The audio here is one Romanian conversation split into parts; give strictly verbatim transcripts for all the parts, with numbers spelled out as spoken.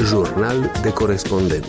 Jurnal de corespondent.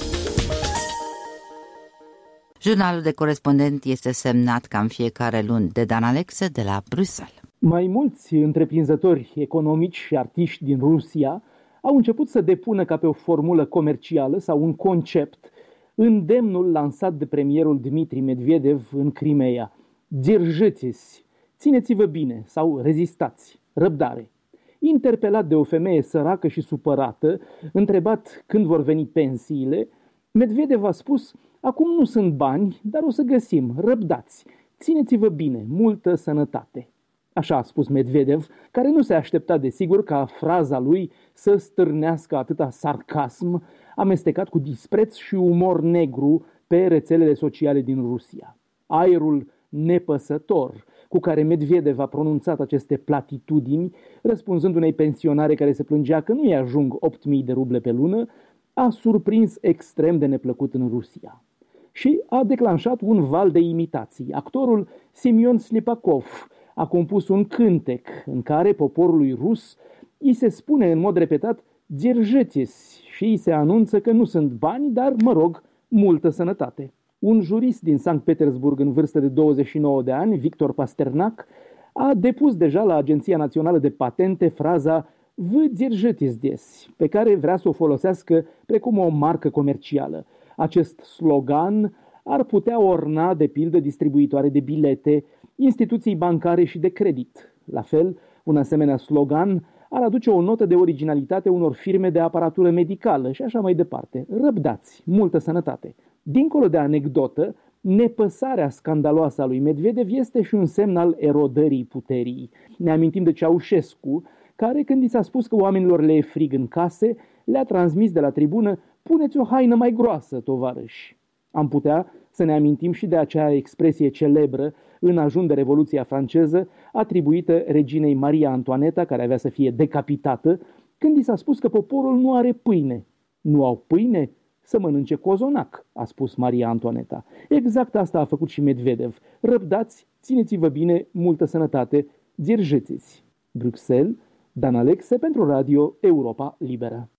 Jurnalul de corespondent este semnat ca în fiecare luni de Dan Alexe de la Bruxelles. Mai mulți întreprinzători economici și artiști din Rusia au început să depună ca pe o formulă comercială sau un concept îndemnul lansat de premierul Dmitri Medvedev în Crimea. Держитесь, țineți-vă bine sau rezistați, răbdare. Interpelat de o femeie săracă și supărată, întrebat când vor veni pensiile, Medvedev a spus: acum nu sunt bani, dar o să găsim, răbdați, țineți-vă bine, multă sănătate. Așa a spus Medvedev, care nu se aștepta desigur ca fraza lui să stârnească atâta sarcasm, amestecat cu dispreț și umor negru pe rețelele sociale din Rusia. Aerul nepăsător cu care Medvedev a pronunțat aceste platitudini, răspunzând unei pensionare care se plângea că nu-i ajung opt mii de ruble pe lună, a surprins extrem de neplăcut în Rusia. Și a declanșat un val de imitații. Actorul Semyon Slipakov a compus un cântec în care poporului rus îi se spune în mod repetat Держитесь și îi se anunță că nu sunt bani, dar, mă rog, multă sănătate. Un jurist din Sankt Petersburg în vârstă de douăzeci și nouă de ani, Victor Pasternak, a depus deja la Agenția Națională de Patente fraza Vă держитесь здесь, pe care vrea să o folosească precum o marcă comercială. Acest slogan ar putea orna, de pildă, distribuitoare de bilete, instituții bancare și de credit. La fel, un asemenea slogan ar aduce o notă de originalitate unor firme de aparatură medicală și așa mai departe. Răbdați, multă sănătate. Dincolo de anecdotă, nepăsarea scandaloasă a lui Medvedev este și un semn al erodării puterii. Ne amintim de Ceaușescu, care, când i s-a spus că oamenilor le e frig în case, le-a transmis de la tribună: puneți o haină mai groasă, tovarăși. Am putea să ne amintim și de acea expresie celebră în ajun de Revoluția franceză, atribuită reginei Maria Antoaneta, care avea să fie decapitată, când i s-a spus că poporul nu are pâine. Nu au pâine? Să mănânce cozonac, a spus Maria Antoaneta. Exact asta a făcut și Medvedev. Răbdați, țineți-vă bine, multă sănătate, держитесь. Bruxelles, Dan Alexe pentru Radio Europa Liberă.